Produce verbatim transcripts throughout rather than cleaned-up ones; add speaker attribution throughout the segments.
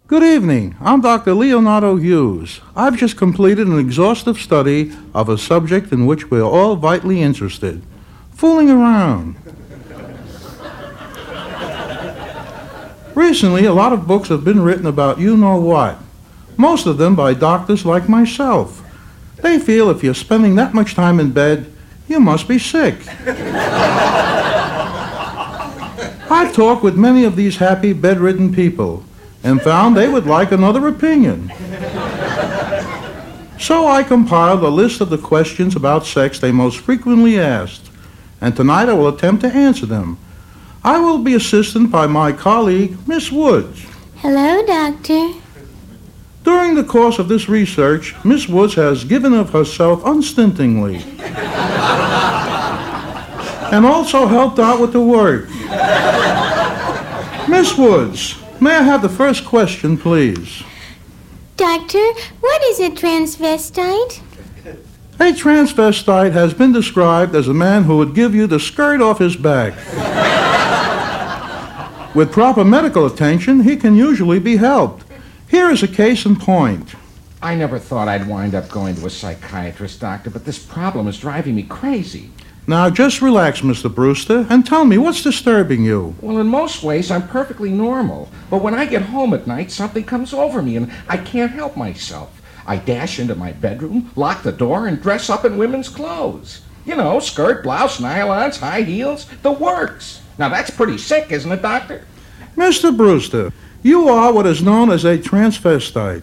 Speaker 1: Good evening. I'm Doctor Leonardo Hughes. I've just completed an exhaustive study of a subject in which we're all vitally interested. Fooling around. Recently, a lot of books have been written about you-know-what. Most of them by doctors like myself. They feel if you're spending that much time in bed, you must be sick. I've talked with many of these happy, bedridden people and found they would like another opinion. So I compiled a list of the questions about sex they most frequently asked, and tonight I will attempt to answer them. I will be assisted by my colleague, Miss Woods.
Speaker 2: Hello, Doctor.
Speaker 1: During the course of this research, Miss Woods has given of herself unstintingly and also helped out with the work. Miss Woods, may I have the first question, please?
Speaker 2: Doctor, what is a transvestite?
Speaker 1: A transvestite has been described as a man who would give you the skirt off his back. With proper medical attention, he can usually be helped. Here is a case in point.
Speaker 3: I never thought I'd wind up going to a psychiatrist, Doctor, but this problem is driving me crazy.
Speaker 1: Now, just relax, Mister Brewster, and tell me what's disturbing you.
Speaker 3: Well, in most ways, I'm perfectly normal. But when I get home at night, something comes over me, and I can't help myself. I dash into my bedroom, lock the door, and dress up in women's clothes. You know, skirt, blouse, nylons, high heels, the works. Now, that's pretty sick, isn't it, Doctor?
Speaker 1: Mister Brewster, you are what is known as a transvestite.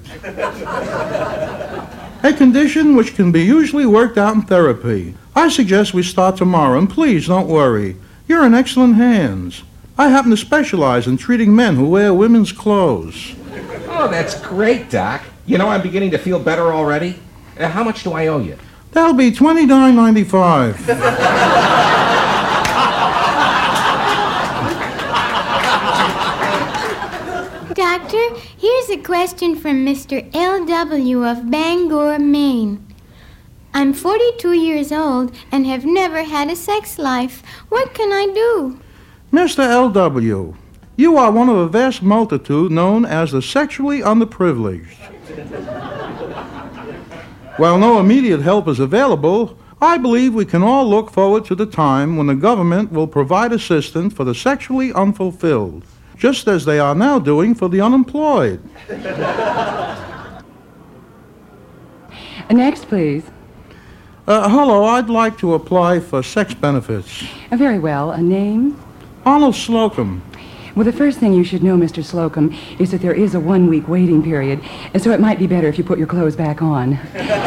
Speaker 1: A condition which can be usually worked out in therapy. I suggest we start tomorrow, and please don't worry. You're in excellent hands. I happen to specialize in treating men who wear women's clothes.
Speaker 3: Oh, that's great, Doc. You know, I'm beginning to feel better already. Uh, how much do I owe you?
Speaker 1: That'll be twenty-nine ninety-five.
Speaker 2: Doctor, here's a question from Mister L W of Bangor, Maine. I'm forty-two years old and have never had a sex life. What can I do?
Speaker 1: Mister L W, you are one of a vast multitude known as the sexually underprivileged. While no immediate help is available, I believe we can all look forward to the time when the government will provide assistance for the sexually unfulfilled, just as they are now doing for the unemployed.
Speaker 4: Next, please.
Speaker 1: Uh, hello, I'd like to apply for sex benefits.
Speaker 4: Uh, very well. A name?
Speaker 1: Arnold Slocum.
Speaker 4: Well, the first thing you should know, Mister Slocum, is that there is a one-week waiting period, and so it might be better if you put your clothes back on.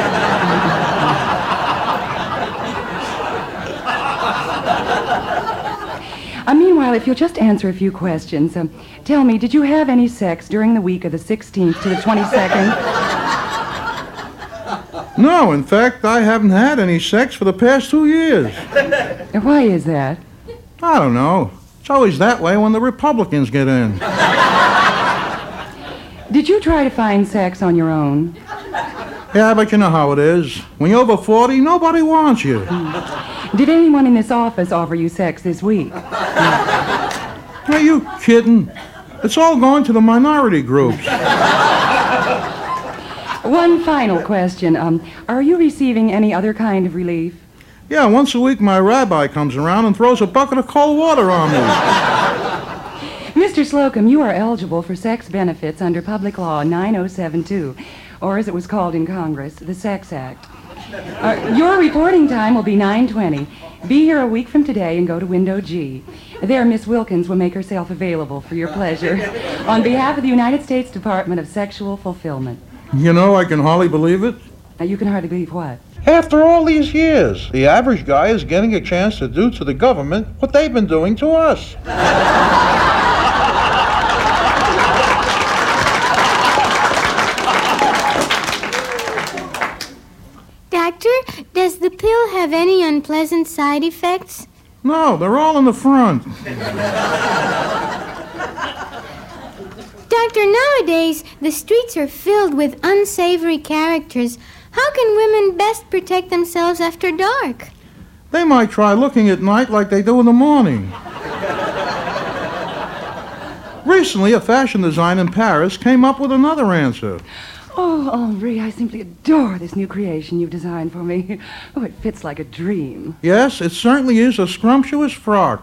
Speaker 4: uh, meanwhile, if you'll just answer a few questions, um, tell me, did you have any sex during the week of the sixteenth to the twenty-second?
Speaker 1: No, in fact, I haven't had any sex for the past two years.
Speaker 4: Why is that?
Speaker 1: I don't know. It's always that way when the Republicans get in.
Speaker 4: Did you try to find sex on your own?
Speaker 1: Yeah, but you know how it is. When you're over forty, nobody wants you.
Speaker 4: Did anyone in this office offer you sex this week?
Speaker 1: Are you kidding? It's all going to the minority groups.
Speaker 4: One final question. Um, are you receiving any other kind of relief?
Speaker 1: Yeah, once a week my rabbi comes around and throws a bucket of cold water on me.
Speaker 4: Mister Slocum, you are eligible for sex benefits under Public Law nine oh seven two, or as it was called in Congress, the Sex Act. Uh, your reporting time will be nine twenty. Be here a week from today and go to window G. There, Miss Wilkins will make herself available for your pleasure on behalf of the United States Department of Sexual Fulfillment.
Speaker 1: You know, I can hardly believe it.
Speaker 4: Now, you can hardly believe what?
Speaker 1: After all these years, the average guy is getting a chance to do to the government what they've been doing to us.
Speaker 2: Doctor, does the pill have any unpleasant side effects?
Speaker 1: No, they're all in the front.
Speaker 2: Doctor, nowadays the streets are filled with unsavory characters. How can women best protect themselves after dark?
Speaker 1: They might try looking at night like they do in the morning. Recently, a fashion designer in Paris came up with another answer.
Speaker 4: Oh, Henri, I simply adore this new creation you've designed for me. Oh, it fits like a dream.
Speaker 1: Yes, it certainly is a scrumptious frock.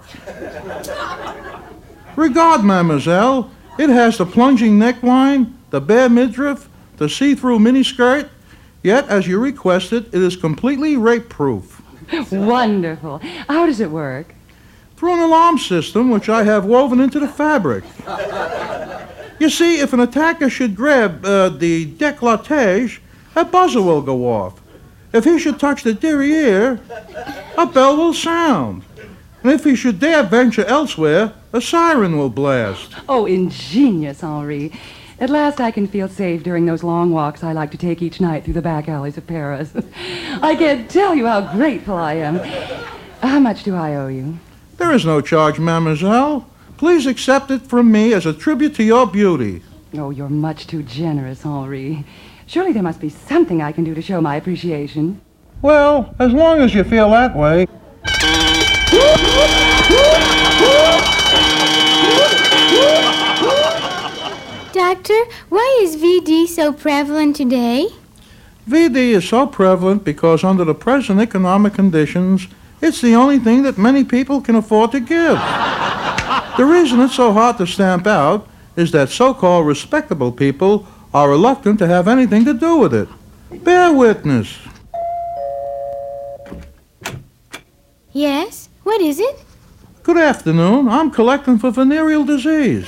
Speaker 1: Regard, mademoiselle. It has the plunging neckline, the bare midriff, the see-through miniskirt. Yet, as you requested, it is completely rape-proof.
Speaker 4: Wonderful. How does it work?
Speaker 1: Through an alarm system which I have woven into the fabric. You see, if an attacker should grab uh, the décolletage, a buzzer will go off. If he should touch the derriere, a bell will sound. And if he should dare venture elsewhere, a siren will blast.
Speaker 4: Oh, ingenious, Henri. At last I can feel safe during those long walks I like to take each night through the back alleys of Paris. I can't tell you how grateful I am. How much do I owe you?
Speaker 1: There is no charge, mademoiselle. Please accept it from me as a tribute to your beauty.
Speaker 4: Oh, you're much too generous, Henri. Surely there must be something I can do to show my appreciation.
Speaker 1: Well, as long as you feel that way.
Speaker 2: Doctor, why is V D so prevalent today?
Speaker 1: V D is so prevalent because under the present economic conditions, it's the only thing that many people can afford to give. The reason it's so hard to stamp out is that so-called respectable people are reluctant to have anything to do with it. Bear witness.
Speaker 2: Yes? What is it?
Speaker 1: Good afternoon. I'm collecting for venereal disease.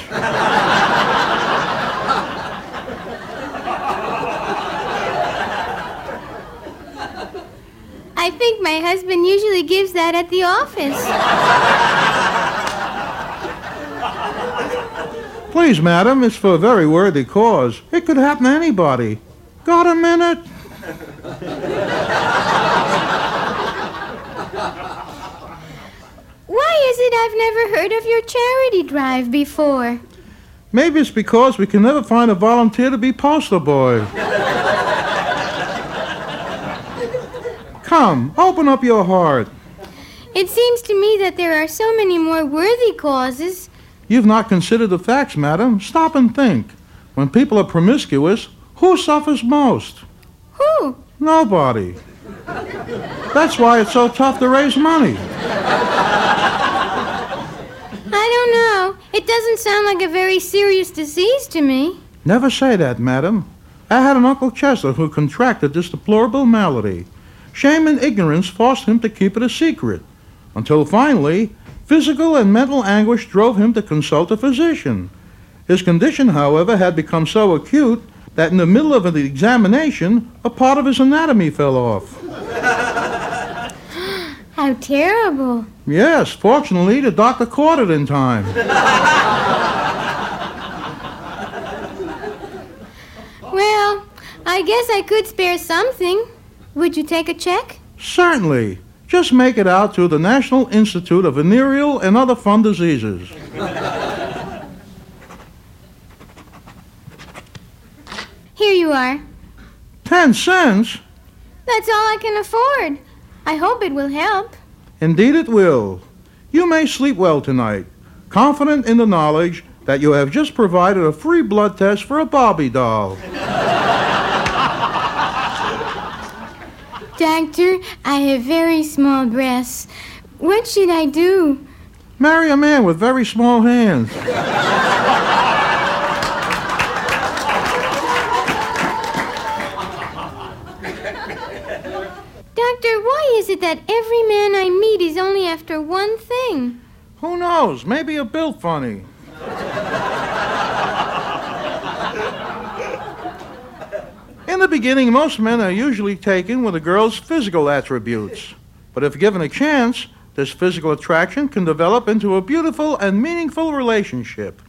Speaker 2: I think my husband usually gives that at the office.
Speaker 1: Please, madam, it's for a very worthy cause. It could happen to anybody. Got a minute?
Speaker 2: Why is it I've never heard of your charity drive before?
Speaker 1: Maybe it's because we can never find a volunteer to be poster boy. Come, open up your heart.
Speaker 2: It seems to me that there are so many more worthy causes.
Speaker 1: You've not considered the facts, madam. Stop and think. When people are promiscuous, who suffers most?
Speaker 2: Who?
Speaker 1: Nobody. That's why it's so tough to raise money.
Speaker 2: I don't know. It doesn't sound like a very serious disease to me.
Speaker 1: Never say that, madam. I had an Uncle Chester who contracted this deplorable malady. Shame and ignorance forced him to keep it a secret, until finally, physical and mental anguish drove him to consult a physician. His condition, however, had become so acute that in the middle of the examination, a part of his anatomy fell off.
Speaker 2: How terrible.
Speaker 1: Yes, fortunately, the doctor caught it in time.
Speaker 2: Well, I guess I could spare something. Would you take a check?
Speaker 1: Certainly. Just make it out to the National Institute of Venereal and Other Fun Diseases.
Speaker 2: Here you are.
Speaker 1: Ten cents?
Speaker 2: That's all I can afford. I hope it will help.
Speaker 1: Indeed it will. You may sleep well tonight, confident in the knowledge that you have just provided a free blood test for a Barbie doll.
Speaker 2: Doctor, I have very small breasts. What should I do?
Speaker 1: Marry a man with very small hands.
Speaker 2: Doctor, why is it that every man I meet is only after one thing?
Speaker 1: Who knows? Maybe you're built funny. In the beginning, most men are usually taken with a girl's physical attributes. But if given a chance, this physical attraction can develop into a beautiful and meaningful relationship.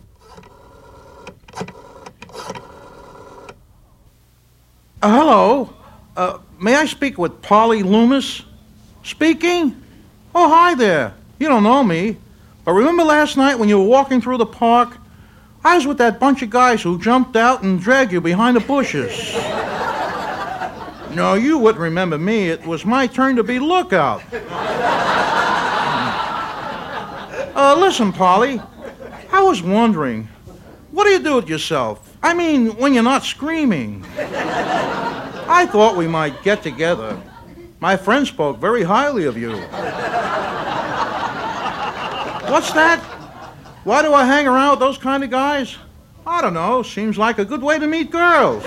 Speaker 1: Uh, hello. Uh, may I speak with Polly Loomis? Speaking? Oh, hi there. You don't know me. But remember last night when you were walking through the park? I was with that bunch of guys who jumped out and dragged you behind the bushes. No, you wouldn't remember me. It was my turn to be lookout. Uh, listen, Polly. I was wondering, what do you do with yourself? I mean, when you're not screaming. I thought we might get together. My friend spoke very highly of you. What's that? Why do I hang around with those kind of guys? I don't know. Seems like a good way to meet girls.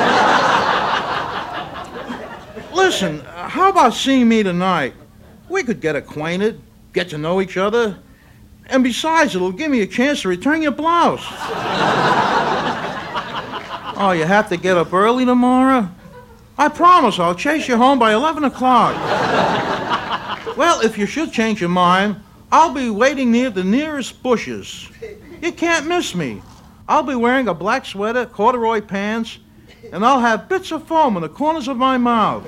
Speaker 1: Listen, how about seeing me tonight? We could get acquainted, get to know each other, and besides, it'll give me a chance to return your blouse. Oh, you have to get up early tomorrow? I promise I'll chase you home by eleven o'clock. Well, if you should change your mind, I'll be waiting near the nearest bushes. You can't miss me. I'll be wearing a black sweater, corduroy pants, and I'll have bits of foam in the corners of my mouth.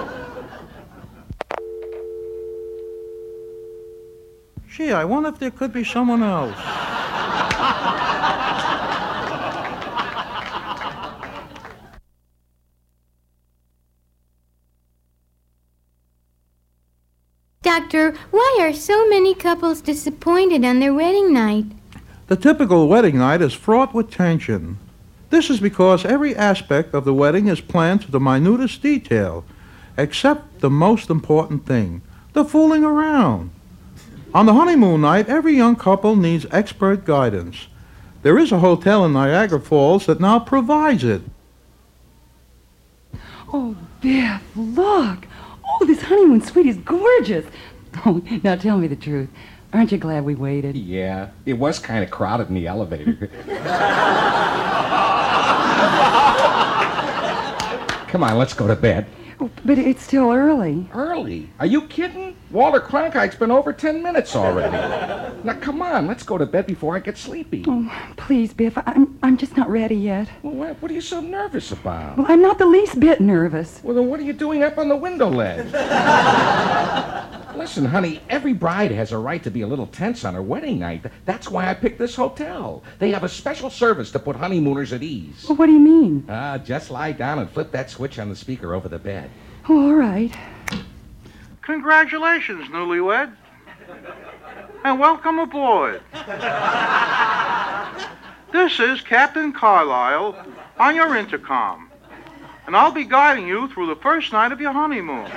Speaker 1: Gee, I wonder if there could be someone else.
Speaker 2: Doctor, why are so many couples disappointed on their wedding night?
Speaker 1: The typical wedding night is fraught with tension. This is because every aspect of the wedding is planned to the minutest detail, except the most important thing, the fooling around. On the honeymoon night, every young couple needs expert guidance. There is a hotel in Niagara Falls that now provides it.
Speaker 4: Oh, Biff, look. Oh, this honeymoon suite is gorgeous. Oh, now tell me the truth. Aren't you glad we waited?
Speaker 3: Yeah, it was kind of crowded in the elevator. Come on, let's go to bed.
Speaker 4: Oh, but it's still early.
Speaker 3: Early? Are you kidding? Walter Cronkite's been over ten minutes already. Now, come on, let's go to bed before I get sleepy.
Speaker 4: Oh, please, Biff, I'm, I'm just not ready yet.
Speaker 3: Well, what, what are you so nervous about?
Speaker 4: Well, I'm not the least bit nervous.
Speaker 3: Well, then what are you doing up on the window ledge? Listen, honey, every bride has a right to be a little tense on her wedding night. That's why I picked this hotel. They have a special service to put honeymooners at ease.
Speaker 4: Well, what do you mean?
Speaker 3: Ah, uh, just lie down and flip that switch on the speaker over the bed.
Speaker 4: Oh, all right.
Speaker 1: Congratulations, newlywed. And welcome aboard. This is Captain Carlyle on your intercom. And I'll be guiding you through the first night of your honeymoon.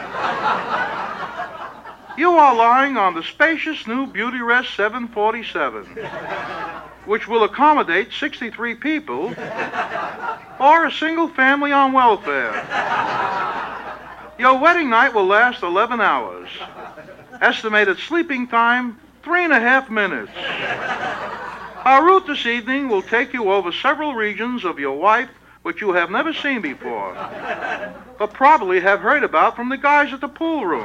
Speaker 1: You are lying on the spacious new Beauty Rest seven forty-seven, which will accommodate sixty-three people or a single family on welfare. Your wedding night will last eleven hours. Estimated sleeping time, three and a half minutes. Our route this evening will take you over several regions of your wife which you have never seen before, but probably have heard about from the guys at the pool room.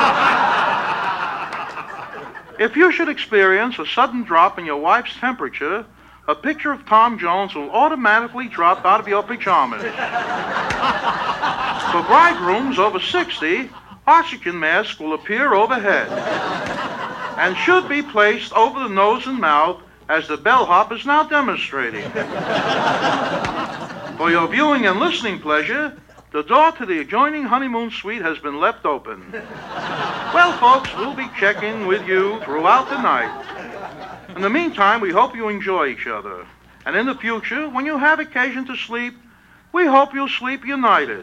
Speaker 1: If you should experience a sudden drop in your wife's temperature, a picture of Tom Jones will automatically drop out of your pajamas. For bridegrooms over sixty, oxygen masks will appear overhead and should be placed over the nose and mouth as the bellhop is now demonstrating. For your viewing and listening pleasure, the door to the adjoining honeymoon suite has been left open. Well, folks, we'll be checking with you throughout the night. In the meantime, we hope you enjoy each other. And in the future, when you have occasion to sleep, we hope you'll sleep united.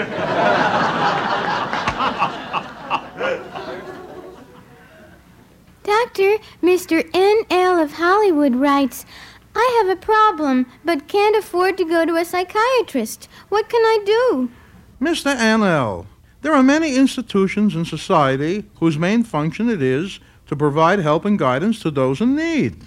Speaker 2: Doctor, Mister N L of Hollywood writes, I have a problem, but can't afford to go to a psychiatrist. What can I do?
Speaker 1: Mister N L, there are many institutions in society whose main function it is to provide help and guidance to those in need.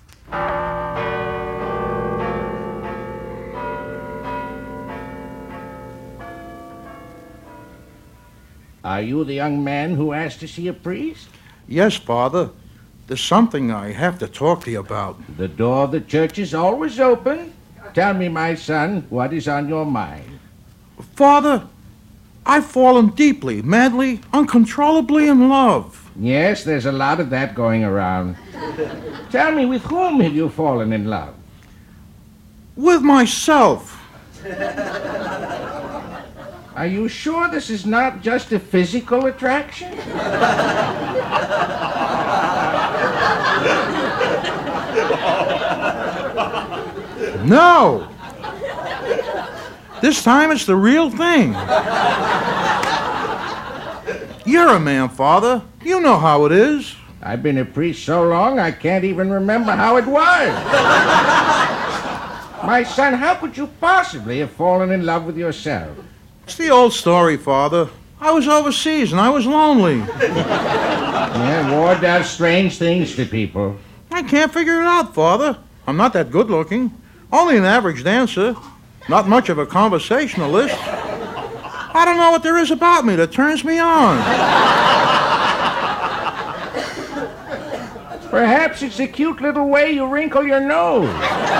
Speaker 5: Are you the young man who asked to see a priest?
Speaker 1: Yes, Father. There's something I have to talk to you about.
Speaker 5: The door of the church is always open. Tell me, my son, what is on your mind?
Speaker 1: Father, I've fallen deeply, madly, uncontrollably in love.
Speaker 5: Yes, there's a lot of that going around. Tell me, with whom have you fallen in love?
Speaker 1: With myself.
Speaker 5: Are you sure this is not just a physical attraction?
Speaker 1: No! This time it's the real thing. You're a man, Father. You know how it is.
Speaker 5: I've been a priest so long I can't even remember how it was. My son, how could you possibly have fallen in love with yourself?
Speaker 1: It's the old story, Father. I was overseas and I was lonely.
Speaker 5: Yeah, war does strange things to people.
Speaker 1: I can't figure it out, Father. I'm not that good looking. Only an average dancer. Not much of a conversationalist. I don't know what there is about me that turns me on.
Speaker 5: Perhaps it's the cute little way you wrinkle your nose.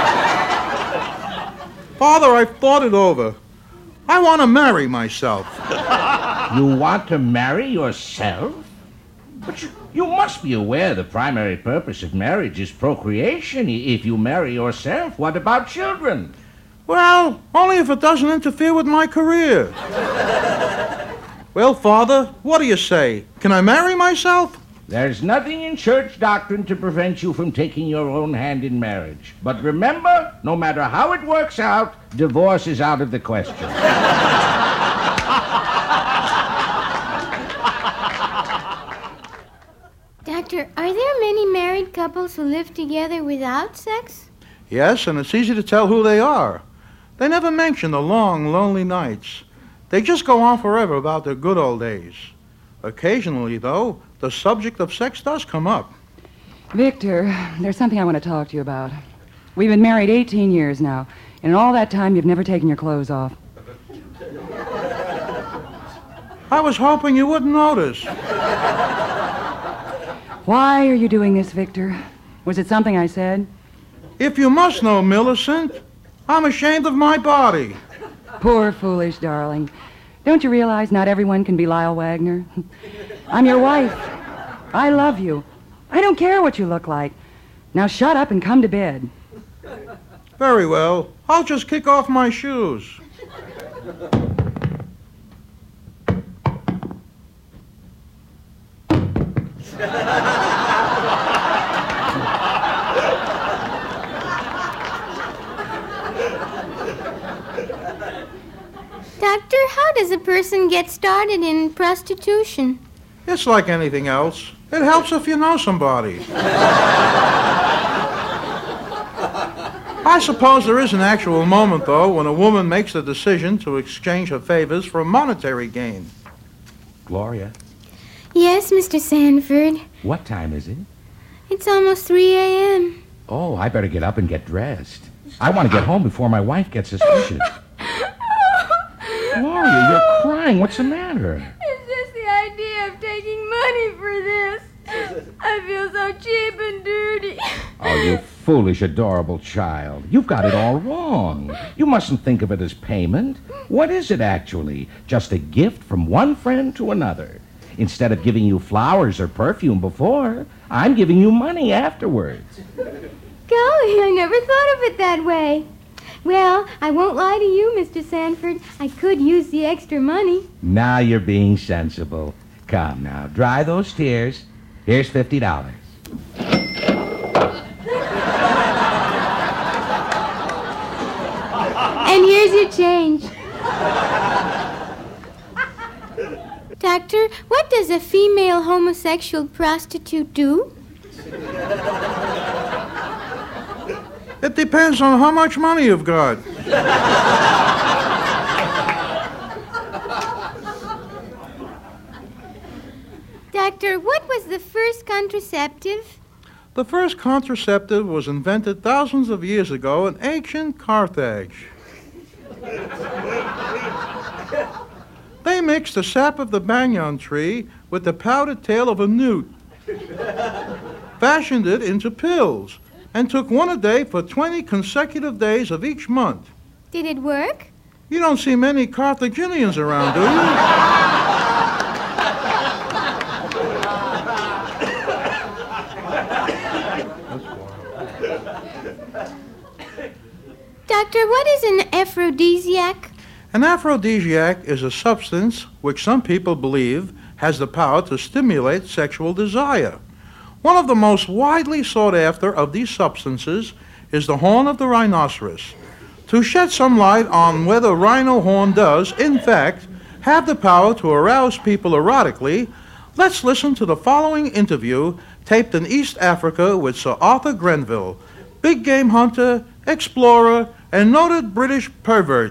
Speaker 1: Father, I've thought it over. I want to marry myself.
Speaker 5: You want to marry yourself? But you, you must be aware the primary purpose of marriage is procreation. If you marry yourself, what about children?
Speaker 1: Well, only if it doesn't interfere with my career. Well, Father, what do you say? Can I marry myself?
Speaker 5: There's nothing in church doctrine to prevent you from taking your own hand in marriage. But remember, no matter how it works out, divorce is out of the question.
Speaker 2: Doctor, are there many married couples who live together without sex?
Speaker 1: Yes, and it's easy to tell who they are. They never mention the long, lonely nights. They just go on forever about their good old days. Occasionally, though, the subject of sex does come up.
Speaker 4: Victor, there's something I want to talk to you about. We've been married eighteen years now, and in all that time you've never taken your clothes off.
Speaker 1: I was hoping you wouldn't notice.
Speaker 4: Why are you doing this, Victor? Was it something I said?
Speaker 1: If you must know, Millicent, I'm ashamed of my body.
Speaker 4: Poor, foolish darling. Don't you realize not everyone can be Lyle Wagner? I'm your wife. I love you. I don't care what you look like. Now shut up and come to bed.
Speaker 1: Very well. I'll just kick off my shoes.
Speaker 2: Doctor, how does a person get started in prostitution?
Speaker 1: It's like anything else. It helps if you know somebody. I suppose there is an actual moment, though, when a woman makes the decision to exchange her favors for a monetary gain.
Speaker 5: Gloria,
Speaker 2: Yes, Mister Sanford.
Speaker 5: what time is it?
Speaker 2: It's almost three a.m.
Speaker 5: Oh, I better get up and get dressed. I want to get home before my wife gets suspicious. Gloria, you're crying. What's the matter?
Speaker 6: It's just the idea of taking money for this. I feel so cheap and dirty.
Speaker 5: Oh, you foolish, adorable child. You've got it all wrong. You mustn't think of it as payment. What is it, actually? Just a gift from one friend to another. Instead of giving you flowers or perfume before, I'm giving you money afterwards.
Speaker 2: Golly, I never thought of it that way. Well, I won't lie to you, Mister Sanford. I could use the extra money.
Speaker 5: Now you're being sensible. Come now, dry those tears. Here's fifty dollars.
Speaker 2: And here's your change. Doctor, what does a female homosexual prostitute do?
Speaker 1: It depends on how much money you've got.
Speaker 2: Doctor, what was the first contraceptive?
Speaker 1: The first contraceptive was invented thousands of years ago in ancient Carthage. They mixed the sap of the banyan tree with the powdered tail of a newt, fashioned it into pills, and took one a day for twenty consecutive days of each month.
Speaker 2: Did it work?
Speaker 1: You don't see many Carthaginians around, do you?
Speaker 2: Doctor, what is an aphrodisiac?
Speaker 1: An aphrodisiac is a substance which some people believe has the power to stimulate sexual desire. One of the most widely sought after of these substances is the horn of the rhinoceros. To shed some light on whether rhino horn does, in fact, have the power to arouse people erotically, let's listen to the following interview taped in East Africa with Sir Arthur Grenville, big game hunter, explorer, and noted British pervert.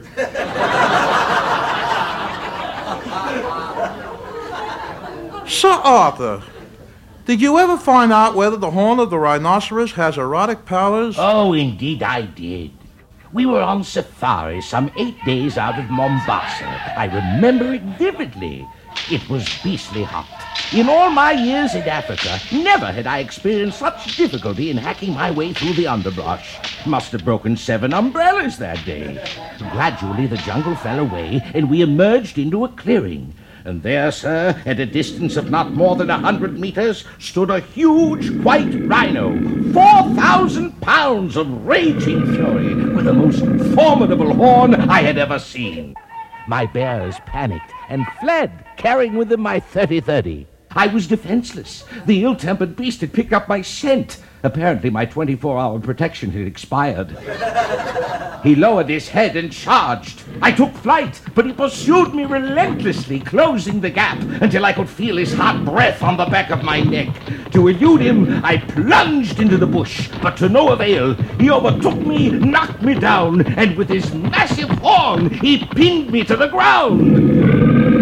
Speaker 1: Sir Arthur, did you ever find out whether the horn of the rhinoceros has erotic powers?
Speaker 5: Oh, indeed I did. We were on safari some eight days out of Mombasa. I remember it vividly. It was beastly hot. In all my years in Africa, never had I experienced such difficulty in hacking my way through the underbrush. Must have broken seven umbrellas that day. Gradually, the jungle fell away, and we emerged into a clearing. And there, sir, at a distance of not more than a hundred meters, stood a huge white rhino, four thousand pounds of raging fury, with the most formidable horn I had ever seen. My bears panicked and fled, carrying with them my thirty thirty. I was defenseless. The ill-tempered beast had picked up my scent. Apparently, my twenty-four hour protection had expired. He lowered his head and charged. I took flight, but he pursued me relentlessly, closing the gap until I could feel his hot breath on the back of my neck. To elude him, I plunged into the bush, but to no avail. He overtook me, knocked me down, and with his massive horn, he pinned me to the ground.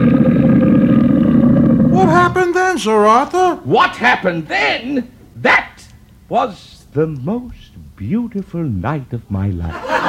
Speaker 1: What happened then, Sir Arthur?
Speaker 5: What happened then? That was the most beautiful night of my life.